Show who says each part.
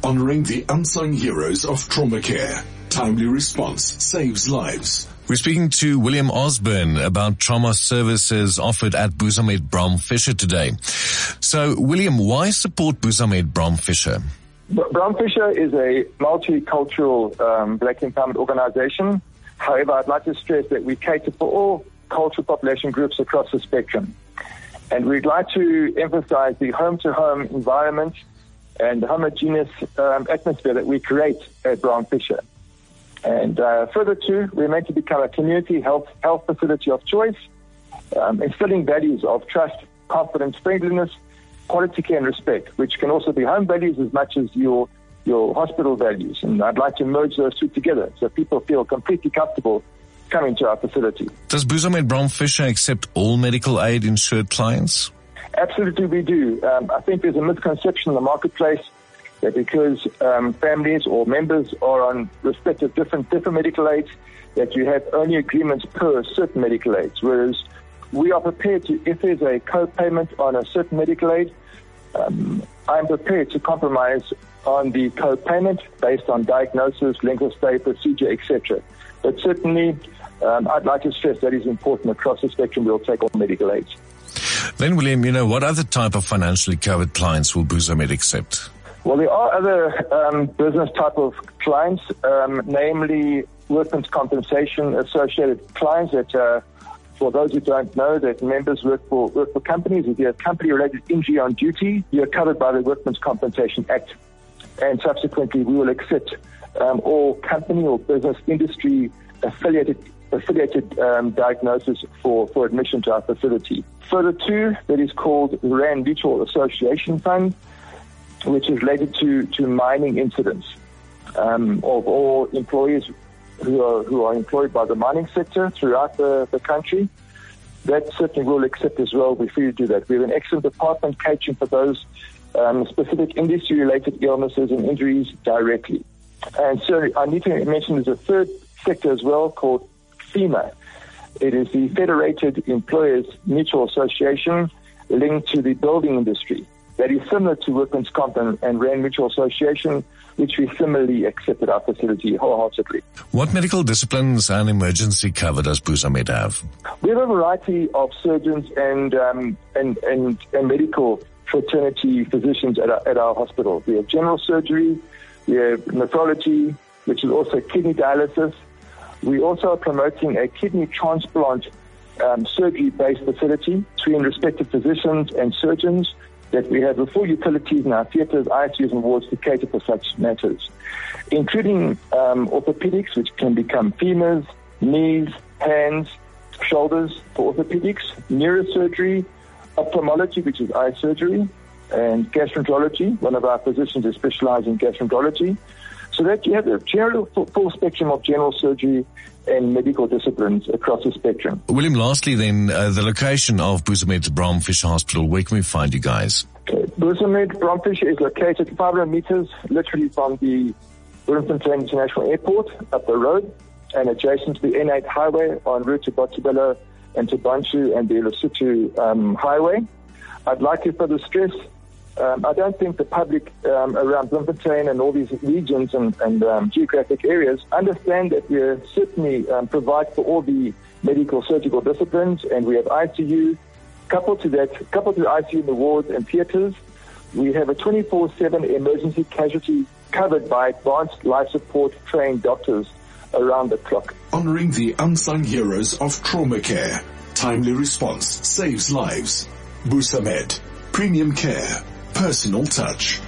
Speaker 1: Honoring the unsung heroes of trauma care. Timely response saves lives.
Speaker 2: We're speaking to William Osborne about trauma services offered at Busamed Bram Fisher today. So, William, why support Busamed Bram Fisher?
Speaker 3: Bram Fisher is a multicultural black empowerment organization. However, I'd like to stress that we cater for all cultural population groups across the spectrum. And we'd like to emphasize the home-to-home environment and the homogeneous atmosphere that we create at Bram Fisher. And further too, we're meant to become a community health facility of choice, instilling values of trust, confidence, friendliness, quality care and respect, which can also be home values as much as your hospital values. And I'd like to merge those two together so people feel completely comfortable coming to our facility.
Speaker 2: Does Busamed Bram Fisher accept all medical aid insured clients?
Speaker 3: Absolutely we do. I think there's a misconception in the marketplace that because families or members are on respective different medical aids, that you have only agreements per certain medical aids, whereas we are prepared to, if there's a co-payment on a certain medical aid, I'm prepared to compromise on the co-payment based on diagnosis, length of stay, procedure, etc. But certainly, I'd like to stress that is important across the spectrum. We'll take all medical aids.
Speaker 2: Then, William, what other type of financially covered clients will Busamed accept?
Speaker 3: Well, there are other business type of clients, namely workmen's compensation associated clients that, for those who don't know, that members work for companies. If you have company-related injury on duty, you're covered by the Workmen's Compensation Act. And subsequently, we will accept all company or business industry affiliated diagnosis for admission to our facility. Further to, that is called the Rand Mutual Association Fund, which is related to mining incidents of all employees who are employed by the mining sector throughout the country. That certainly will accept as well before you do that. We have an excellent department catering for those specific industry-related illnesses and injuries directly. And so I need to mention there's a third sector as well called FEMA. It is the Federated Employers Mutual Association linked to the building industry. That is similar to Workmen's Comp and Rand Mutual Association, which we similarly accept at our facility wholeheartedly.
Speaker 2: What medical disciplines and emergency cover does Busamed have?
Speaker 3: We have a variety of surgeons and medical fraternity physicians at our hospital. We have general surgery, we have nephrology, which is also kidney dialysis. We also are promoting a kidney transplant surgery-based facility between respective physicians and surgeons, that we have the full utilities in our theatres, ICUs and wards to cater for such matters, including orthopedics, which can become femurs, knees, hands, shoulders for orthopedics, neurosurgery, ophthalmology, which is eye surgery, and gastroenterology. One of our physicians is specialized in gastroenterology. So that you have a general full spectrum of general surgery and medical disciplines across the spectrum.
Speaker 2: William, lastly then, the location of Busamed Bram Fisher Hospital, where can we find you guys?
Speaker 3: Busamed Bram Fisher is located 500 meters literally from the Bloemfontein International Airport up the road and adjacent to the N8 highway en route to Botshabelo and to Bantu and the Lesotho highway. I'd like to further stress, I don't think the public around Bloemfontein and all these regions and geographic areas understand that we certainly provide for all the medical surgical disciplines, and we have ICU. Coupled to the ICU in the wards and theatres, we have a 24/7 emergency casualty covered by advanced life support trained doctors around the clock.
Speaker 1: Honoring the unsung heroes of trauma care. Timely response saves lives. Busamed. Premium care. Personal touch.